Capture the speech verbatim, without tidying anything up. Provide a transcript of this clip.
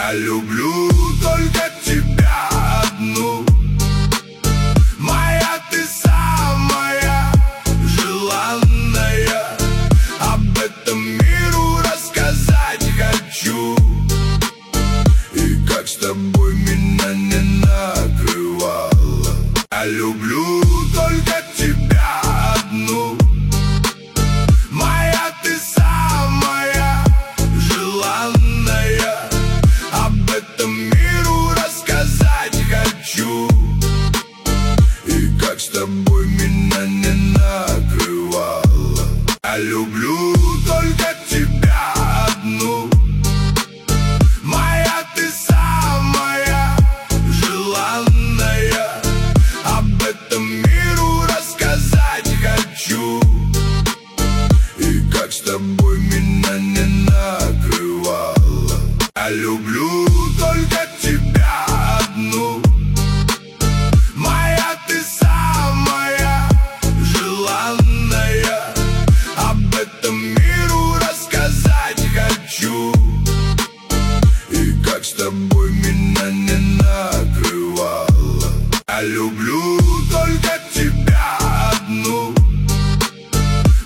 Я люблю только тебя одну. Моя ты самая желанная. Об этом миру рассказать хочу. И как с тобой меня не накрывало. Я люблю только тебя одну. Моя ты самая желанная. Об этом миру рассказать хочу. И как с тобой меня не накрывало. Я люблю только тебя одну. Моя ты самая желанная. Об этом миру рассказать хочу. И как с тобой меня не накрывало. Я люблю только тебя одну. Моя ты самая желанная. Об этом миру рассказать хочу. И как с тобой меня не накрывало. Я люблю